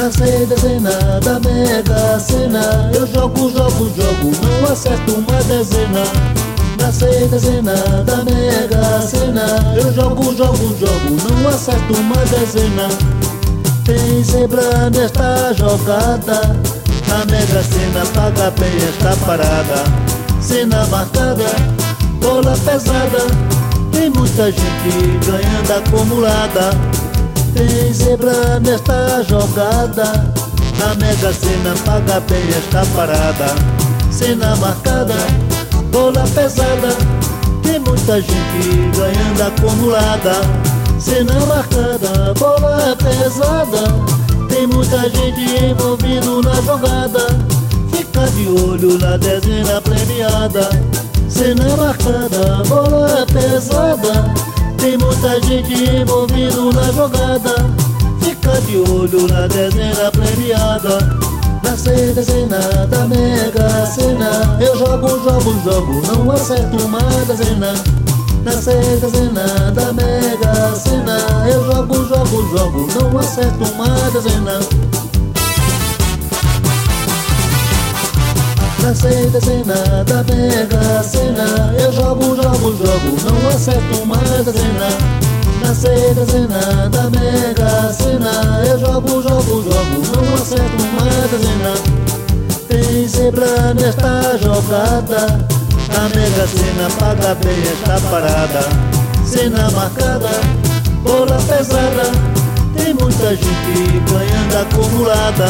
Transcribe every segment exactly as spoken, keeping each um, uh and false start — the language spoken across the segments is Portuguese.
Na dezena da Mega Sena, eu jogo, jogo, jogo, não acerto uma dezena. Na dezena da Mega Sena, eu jogo, jogo, jogo, não acerto uma dezena. Tem zebra nesta jogada, a Mega Sena paga bem esta parada. Cena marcada, bola pesada, tem muita gente ganhando acumulada. Tem zebra nesta jogada, a Mega Sena paga bem esta parada. Cena marcada, bola pesada, tem muita gente ganhando acumulada. Cena marcada, bola pesada, tem muita gente envolvido na jogada. Fica de olho na dezena premiada. Cena marcada, bola pesada, tem muita gente envolvido na jogada. Fica de olho na dezena premiada. Na dezena da Mega Sena, eu jogo, jogo, jogo, não acerto uma dezena. Na dezena da Mega Sena, eu jogo, jogo, jogo, não acerto uma dezena. Na dezena da Mega Sena, eu jogo, jogo, jogo, não acerto uma dezena. Na dezena da Mega Sena, eu jogo, jogo, jogo, não acerto uma dezena. Tem zebra nesta jogada, a Mega Sena paga bem esta parada. Cena marcada, bola pesada, tem muita gente ganhando acumulada.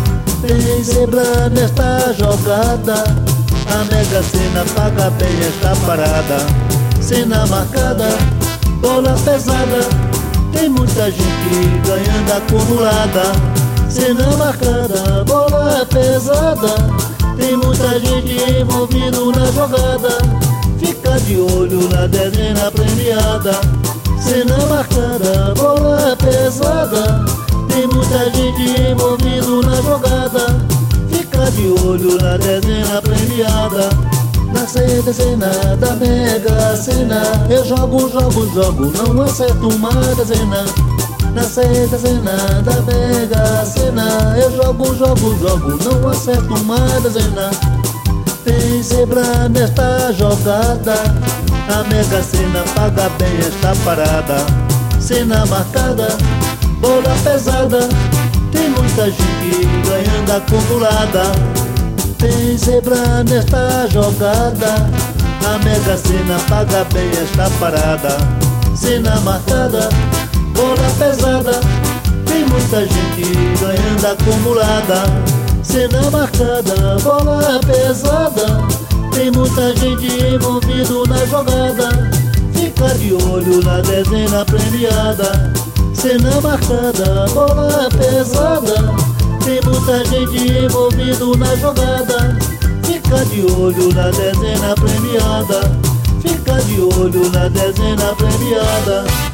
Tem zebra nesta jogada, a Mega Sena paga bem esta parada. Cena marcada, bola pesada, tem muita gente ganhando acumulada. Cena marcada, bola pesada, tem muita gente envolvido na jogada. Fica de olho na dezena premiada. Cena marcada, bola pesada, tem muita gente envolvido na jogada. Fica de olho na dezena premiada. Na dezena da Mega Sena, eu jogo, jogo, jogo, não acerto uma dezena. Na dezena da Mega Sena, eu jogo, jogo, jogo, não acerto uma dezena. Tem zebra nesta jogada, a Mega Sena paga bem esta parada. Cena marcada, bola pesada, tem muita gente ganhando acumulada. Tem zebra nesta jogada, a Mega Sena paga bem esta parada. Cena marcada, bola pesada, tem muita gente ganhando acumulada. Cena marcada, bola pesada, tem muita gente envolvido na jogada. Fica de olho na dezena premiada. Cena marcada, bola pesada, tem muita gente envolvido na jogada. Fica de olho na dezena premiada. Fica de olho na dezena premiada.